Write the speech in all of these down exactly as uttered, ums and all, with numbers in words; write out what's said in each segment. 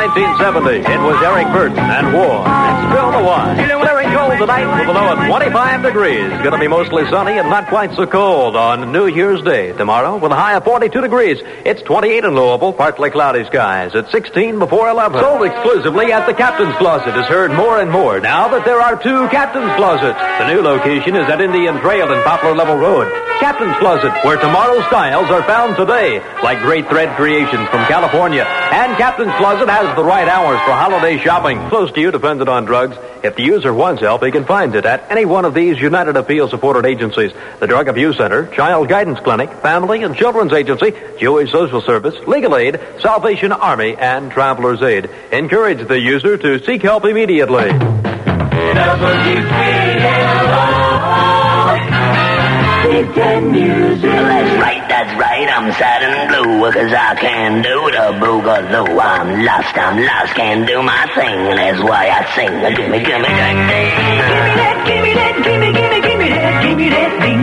nineteen seventy, it was Eric Burton and War. It's Bill the Wine. Clearing cold tonight with a low of twenty-five degrees. Going to be mostly sunny and not quite so cold on New Year's Day. Tomorrow, with a high of forty-two degrees. It's twenty-eight in Louisville, partly cloudy skies. At sixteen before eleven. Sold exclusively at the Captain's Closet is heard more and more now that there are two Captain's Closets. The new location is at Indian Trail and Poplar Level Road. Captain's Closet, where tomorrow's styles are found today, like great thread creations from California. And Captain's Closet has the right hours for holiday shopping. Close to you, dependent on drugs. If the user wants help, he can find it at any one of these United Appeal-supported agencies. The Drug Abuse Center, Child Guidance Clinic, Family and Children's Agency, Jewish Social Service, Legal Aid, Salvation Army, and Traveler's Aid. Encourage the user to seek help immediately. Big Ten Music. That's right, that's right. I'm sad and blue, cause I can do the boogaloo. I'm lost, I'm lost, can do my thing. That's why I sing. Gimme, gimme, gimme that. Gimme that, gimme that, gimme, gimme, gimme that, gimme that thing.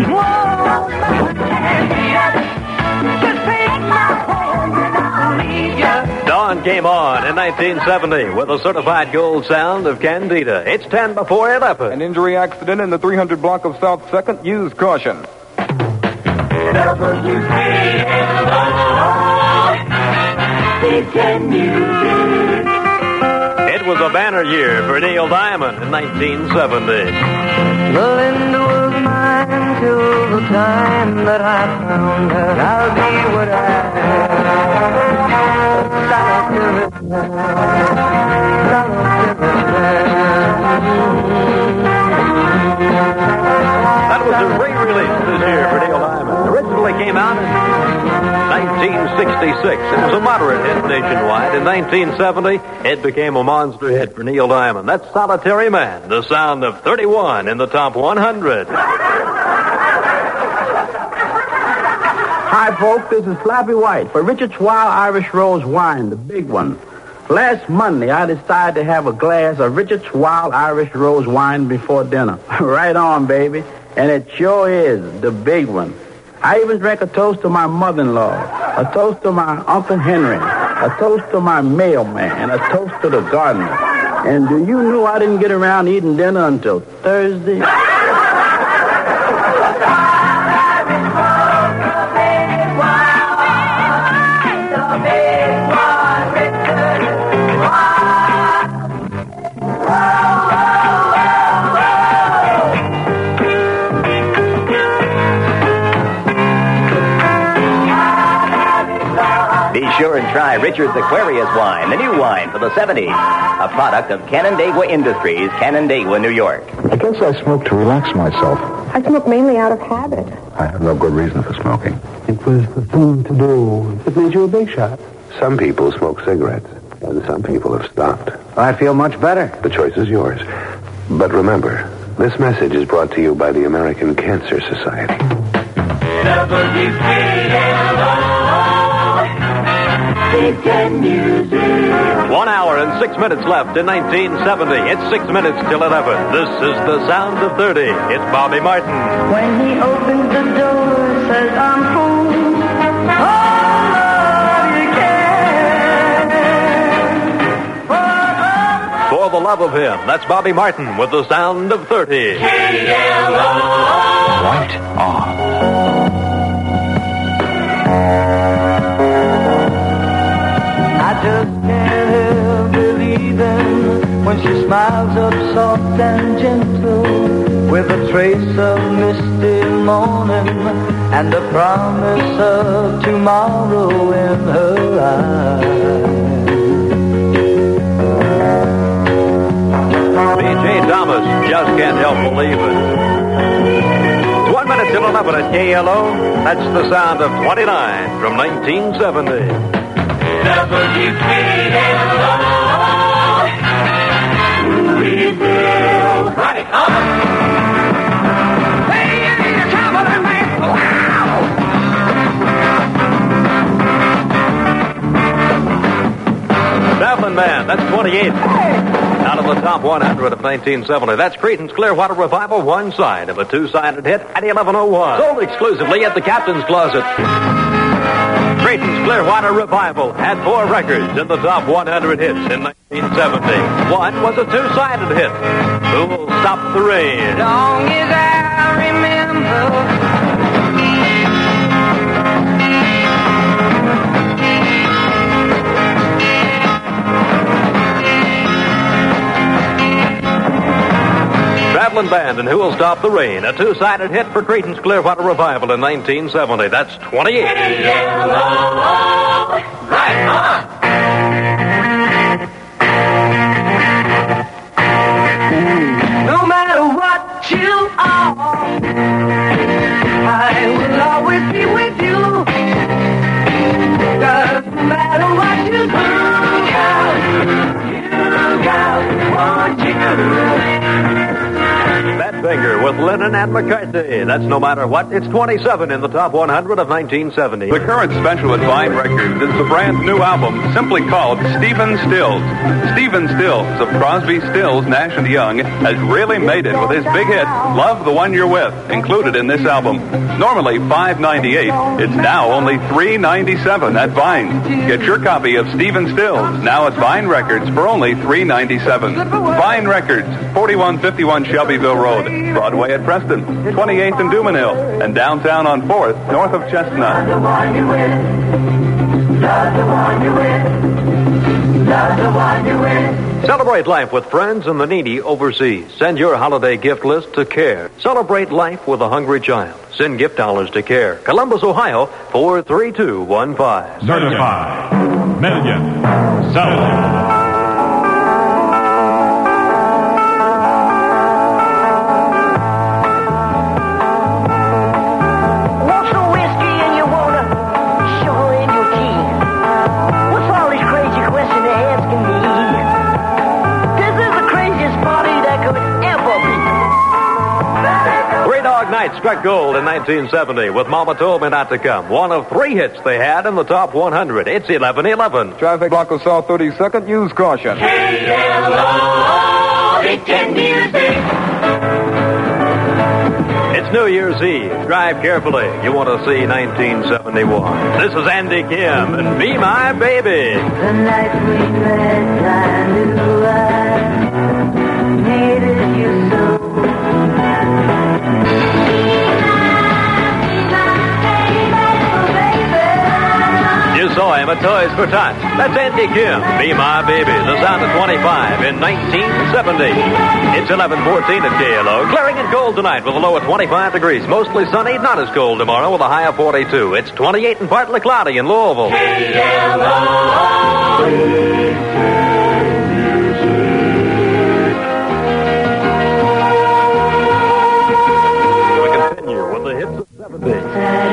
Just take my hand and I'll leave ya. Dawn came on in nineteen seventy with a certified gold sound of Candida. It's ten before eleven. An injury accident in the three hundred block of South second. Use caution. Big Ten Music. It was a banner year for Neil Diamond in nineteen seventy. Melinda was mine till the time that I found her. I'll be what That was a re-release this year for Neil Diamond. Originally came out in nineteen sixty-six. It was a moderate hit nationwide. In nineteen seventy, it became a monster hit for Neil Diamond. That's Solitary Man, the sound of thirty-one in the top one hundred. Hi, folks. This is Slappy White for Richard's Wild Irish Rose Wine, the big one. Last Monday, I decided to have a glass of Richard's Wild Irish Rose Wine before dinner. Right on, baby. And it sure is the big one. I even drank a toast to my mother-in-law, a toast to my Uncle Henry, a toast to my mailman, and a toast to the gardener. And do you know I didn't get around eating dinner until Thursday? Sure and try Richard's Aquarius wine, the new wine for the seventies. A product of Canandaigua Industries, Canandaigua, New York. I guess I smoke to relax myself. I smoke mainly out of habit. I have no good reason for smoking. It was the thing to do. It made you a big shot. Some people smoke cigarettes, and some people have stopped. I feel much better. The choice is yours. But remember, this message is brought to you by the American Cancer Society. Big Ten Music. One hour and six minutes left in nineteen seventy. It's six minutes till eleven. This is the sound of thirty. It's Bobby Martin. When he opens the door, says I'm home. All you can. For the love of him, that's Bobby Martin with the sound of thirty. K L O. Right on. I just can't help believing when she smiles up soft and gentle with a trace of misty morning and a promise of tomorrow in her eyes. B J Thomas just can't help believing. It's one minute till eleven at K L O. That's the sound of twenty-nine from nineteen seventy. W K L O. Louisville. Right on. Hey, it's time for the man. Wow. Southland Man, that's twenty-eight. Out of the top one hundred of nineteen seventy. That's Creedence Clearwater Revival, one side of a two-sided hit at eleven oh one. Sold exclusively at the Captain's Closet. Creedence Clearwater Clearwater Revival had four records in the top one hundred hits in nineteen seventy. One was a two-sided hit. Who Will Stop the Rain? Long as I remember. Traveling Band and Who Will Stop the Rain, a two-sided hit for Creedence Clearwater Revival in nineteen seventy. That's twenty-eight. Right on. No matter what you are, I will always be with you. Doesn't matter what you do, girl, you got want you. That Finger with Lennon and McCartney. That's No Matter What. It's twenty-seven in the top one hundred of nineteen seventy. The current special at Vine Records is the brand new album simply called Stephen Stills. Stephen Stills of Crosby, Stills, Nash and Young has really made it with his big hit, Love the One You're With, included in this album. Normally five ninety-eight, it's now only three ninety-seven at Vine. Get your copy of Stephen Stills now at Vine Records for only three ninety-seven. Vine Records, forty-one fifty-one Shelbyville Road, Broadway at Preston, twenty-eighth and Dumanhill, and downtown on fourth, north of Chestnut. Celebrate life with friends and the needy overseas. Send your holiday gift list to CARE. Celebrate life with a hungry child. Send gift dollars to CARE. Columbus, Ohio, four three two one five. Certified Million Seller. Struck gold in nineteen seventy with Mama Told Me Not to Come. One of three hits they had in the top one hundred. It's eleven eleven. Traffic block of South thirty-second. Use caution. K L O, Big Ten Music. It's New Year's Eve. Drive carefully. You want to see nineteen seventy-one. This is Andy Kim and Be My Baby. The night we met, I knew I needed you so. You saw him at Toys for Tots. That's Andy Kim, Be My Baby, the sound of twenty-five in nineteen seventy. It's eleven fourteen at K L O. Clearing and cold tonight with a low of twenty-five degrees. Mostly sunny, not as cold tomorrow with a high of forty-two. It's twenty-eight and partly cloudy in Louisville. K L O. We continue with the hits of seventy.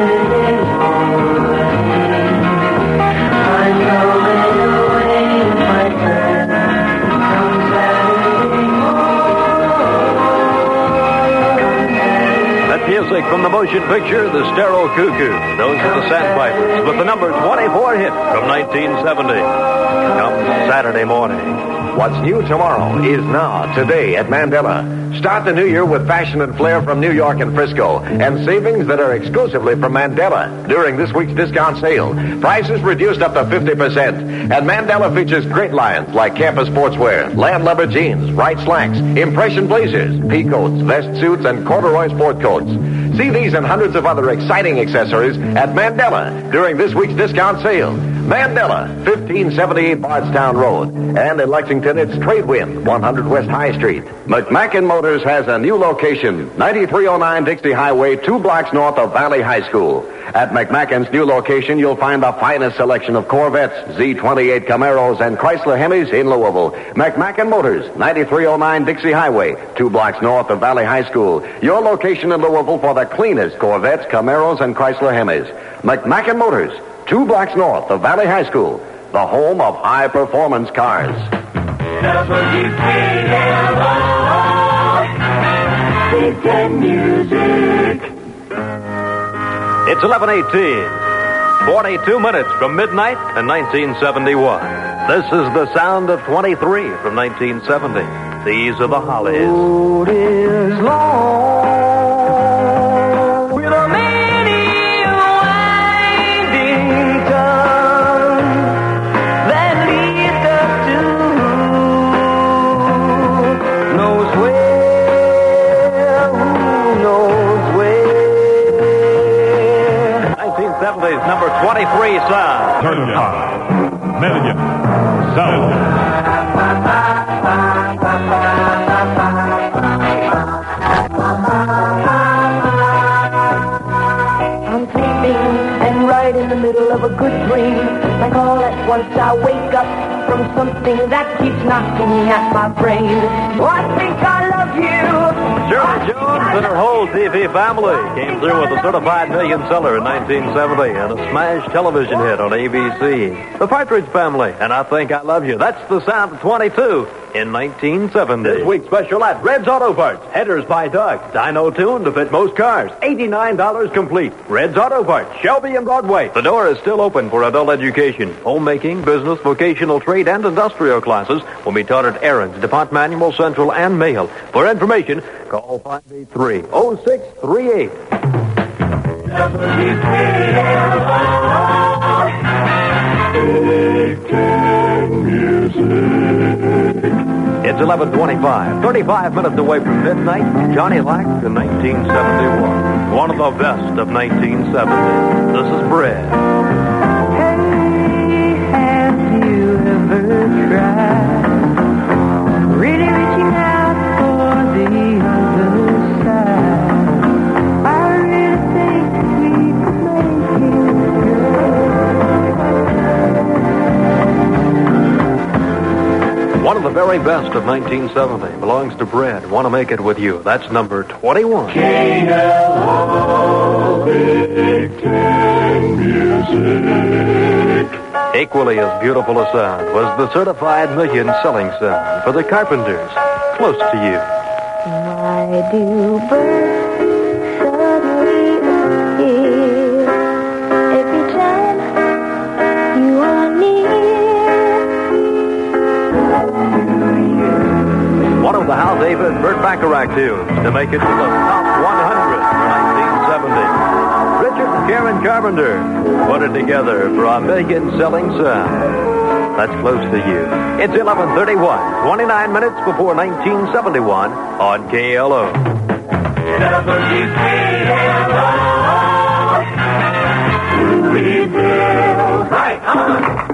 Music from the motion picture, The Sterile Cuckoo. Those are the Sandpipers with the number twenty-four hit from nineteen seventy. Come Saturday morning. What's new tomorrow is now, today at Mandela. Start the new year with fashion and flair from New York and Frisco and savings that are exclusively from Mandela during this week's discount sale. Prices reduced up to fifty percent. And Mandela features great lines like campus sportswear, landlubber jeans, right slacks, impression blazers, pea coats, vest suits, and corduroy sport coats. See these and hundreds of other exciting accessories at Mandela during this week's discount sale. Mandela, fifteen seventy-eight Bardstown Road. And in Lexington, it's Tradewind, one hundred West High Street. McMacken Motors has a new location, ninety-three oh nine Dixie Highway, two blocks north of Valley High School. At McMacken's new location, you'll find the finest selection of Corvettes, Z twenty-eight Camaros, and Chrysler Hemis in Louisville. McMacken Motors, ninety-three oh nine Dixie Highway, two blocks north of Valley High School. Your location in Louisville for the cleanest Corvettes, Camaros, and Chrysler Hemis. McMacken Motors, two blocks north of Valley High School, the home of high-performance cars. W K L O, Big Ten Music. It's eleven eighteen. forty-two minutes from midnight in nineteen seventy-one. This is the sound of twenty-three from nineteen seventy. These are the Hollies. Road is long with a many winding turns. Mighty sound. thirty-five million cylinders. I'm sleeping and right in the middle of a good dream. Like all at once I wake up from something that keeps knocking at my brain. Oh, I think I love you. Shirley Jones and her whole T V family came through with a certified million seller in nineteen seventy and a smash television hit on A B C. The Partridge Family and I Think I Love You. That's the sound of twenty-two in nineteen seventy. This week's special at Red's Auto Parts. Headers by Doug. Dyno tuned to fit most cars. eighty-nine dollars complete. Red's Auto Parts. Shelby and Broadway. The door is still open for adult education. Homemaking, business, vocational trade, and industrial classes will be taught at Aaron's, DuPont Manual, Central, and Mail. For information, call five eight three, oh six three eight. It's eleven twenty-five, thirty-five minutes away from midnight. Johnny Lack in nineteen seventy-one. One of the best of nineteen seventy. This is Bread. Hey, have you ever tried really reaching out for the other side? I really think we could make it. One of the very best of nineteen seventy belongs to Bread. Want to make it with you. That's number twenty-one. K L O Big Ten Music. Equally as beautiful a sound was the certified million selling sound for the Carpenters. Close to you. Why do birds suddenly appear every time you are near? One of the Hal David Burt Bacharach tunes to make it to the top one hundred for nineteen seventy. Richard and Karen Carpenter put it together for a million-selling sound. That's close to you. It's eleven thirty-one, twenty-nine minutes before nineteen seventy-one on K L O. W K L O. Louisville. Right, come on.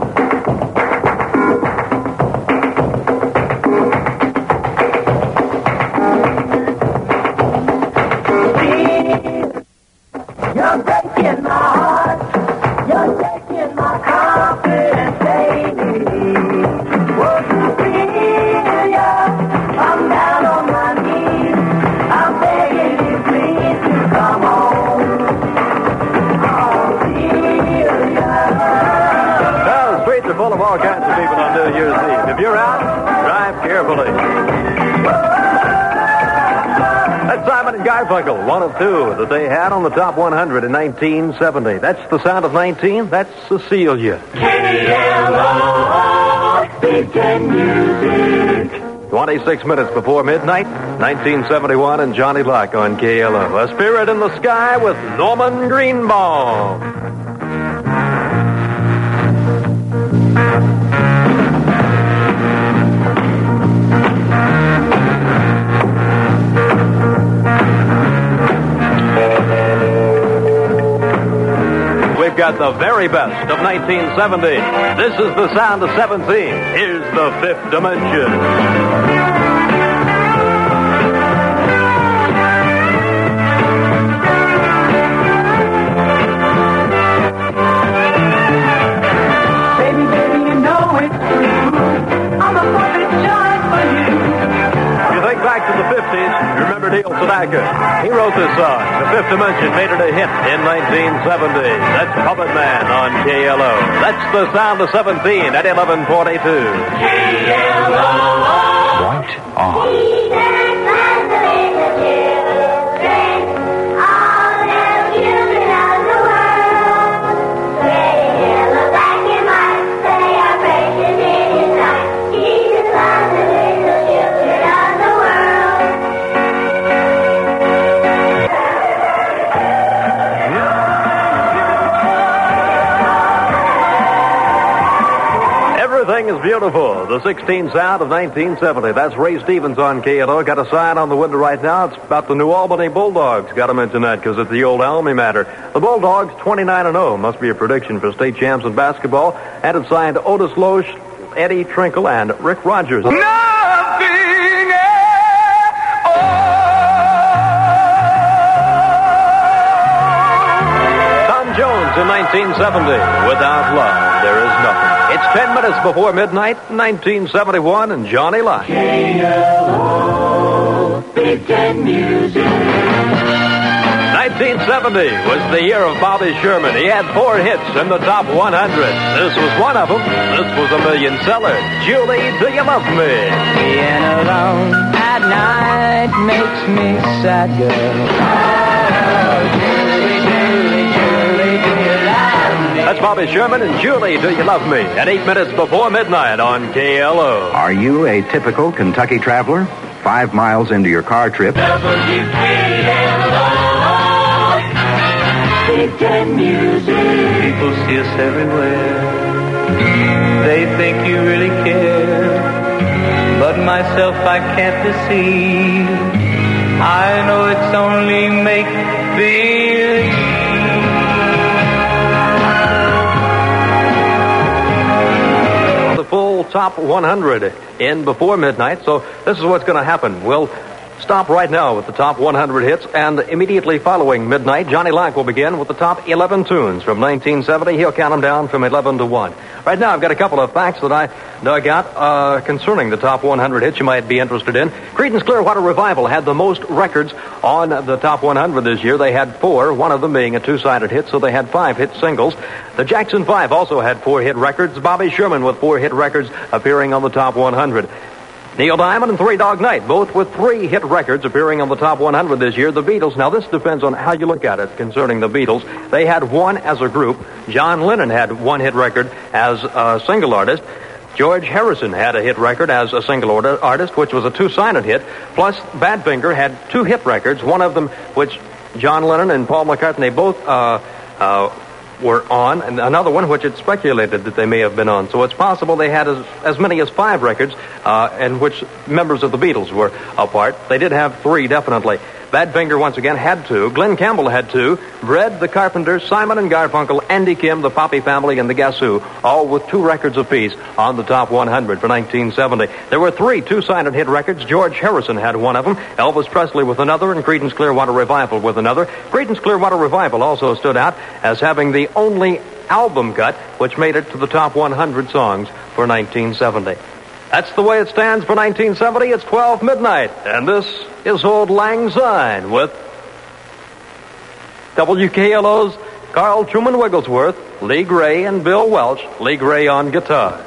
You're breaking my heart. You're taking my confidence, baby. Won't you feel ya? I'm down on my knees. I'm begging you, please, to come home. I'll feel ya. Well, the streets are full of all kinds of people on New Year's Eve. If you're out, drive carefully. That's Simon and Garfunkel, one of two that they had on the top one hundred in nineteen seventy. That's the sound of nineteen. That's Cecilia. K L O, Big Ten Music. twenty-six minutes before midnight, nineteen seventy-one, and Johnny Lack on K L O. A Spirit in the Sky with Norman Greenbaum. We've got the very best of nineteen seventy. This is the sound of seventeen. Here's the Fifth Dimension. Neil Sedaka. He wrote this song. The Fifth Dimension made it a hit in nineteen seventy. That's Puppet Man on K L O. That's the sound of seventeen at eleven forty-two. K L O. Right on. Everything is beautiful. The sixteen sound of nineteen seventy. That's Ray Stevens on K L O. Got a sign on the window right now. It's about the New Albany Bulldogs. Got to mention that because it's the old Almy matter. The Bulldogs, twenty-nine and oh. Must be a prediction for state champs in basketball. And it's signed Otis Loesch, Eddie Trinkle, and Rick Rogers. Nothing at all. Tom Jones in nineteen seventy. Without love, there is nothing. It's ten minutes before midnight, nineteen seventy-one, and Johnny Locke. K L O, Big Ten Music. nineteen seventy was the year of Bobby Sherman. He had four hits in the top one hundred. This was one of them. This was a million seller. Julie, Do You Love Me? Being alone at night makes me sad, girl. Oh, Julie, Julie, Julie, do you love me? That's Bobby Sherman and Julie, Do You Love Me? At eight minutes before midnight on K L O. Are you a typical Kentucky traveler? Five miles into your car trip. Big Ten Music. People see us everywhere. They think you really care. But myself I can't deceive. I know it's only make-believe. The full top one hundred in before midnight, so this is what's going to happen. We'll stop right now with the top one hundred hits, and immediately following midnight, Johnny Locke will begin with the top eleven tunes from nineteen seventy. He'll count them down from eleven to one. Right now, I've got a couple of facts that I dug out uh, concerning the top one hundred hits you might be interested in. Creedence Clearwater Revival had the most records on the top one hundred this year. They had four, one of them being a two-sided hit, so they had five hit singles. The Jackson Five also had four hit records. Bobby Sherman with four hit records appearing on the top one hundred. Neil Diamond and Three Dog Night, both with three hit records appearing on the top one hundred this year. The Beatles, now this depends on how you look at it concerning the Beatles. They had one as a group. John Lennon had one hit record as a single artist. George Harrison had a hit record as a single artist, which was a two-sided hit. Plus, Badfinger had two hit records, one of them which John Lennon and Paul McCartney both uh, uh, were on, and another one which it's speculated that they may have been on. So it's possible they had as, as many as five records uh, in which members of the Beatles were a part. They did have three, definitely. Badfinger, once again, had two. Glenn Campbell had two. Bread, the Carpenters, Simon and Garfunkel, Andy Kim, the Poppy Family, and the Guess Who, all with two records apiece on the top one hundred for nineteen seventy. There were three two-sided hit records. George Harrison had one of them, Elvis Presley with another, and Creedence Clearwater Revival with another. Creedence Clearwater Revival also stood out as having the only album cut which made it to the top one hundred songs for nineteen seventy. That's the way it stands for nineteen seventy. It's twelve midnight, and this is Old Lang Syne with W K L O's Carl Truman Wigglesworth, Lee Gray, and Bill Welch. Lee Gray on guitar.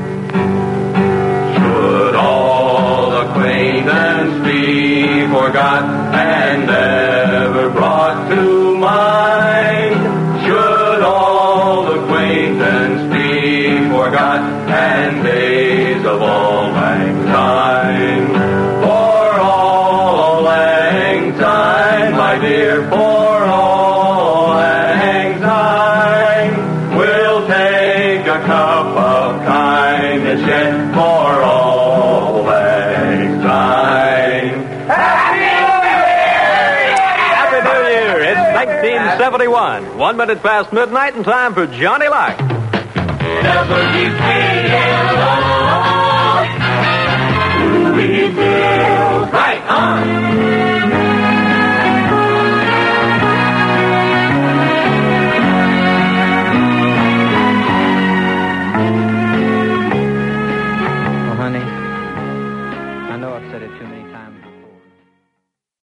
Should all acquaintance be forgot and never brought to mind? Should all acquaintance be forgot and days of all lang syne? For all lang syne, my dear, for all lang syne, we'll take a cup of kindness yet for all lang syne. Happy New Year! It's nineteen seventy-one. One minute past midnight and time for Johnny Locke. Never give me